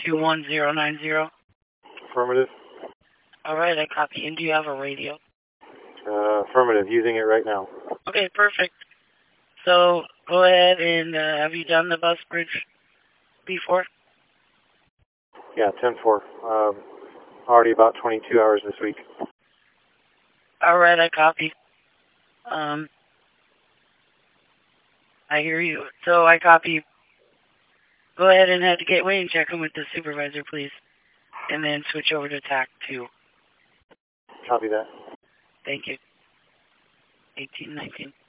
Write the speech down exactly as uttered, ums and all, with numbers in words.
two one zero nine zero. Affirmative. Alright, I copy. And do you have a radio? Uh, affirmative. Using it right now. Okay, perfect. So, go ahead and, uh, have you done the bus bridge before? Yeah, ten four. Um, already about twenty-two hours this week. Alright, I copy. Um, I hear you. So, I copy. Go ahead and head to Gateway and check in with the supervisor, please. And then switch over to T A C two. Copy that. Thank you. eighteen nineteen.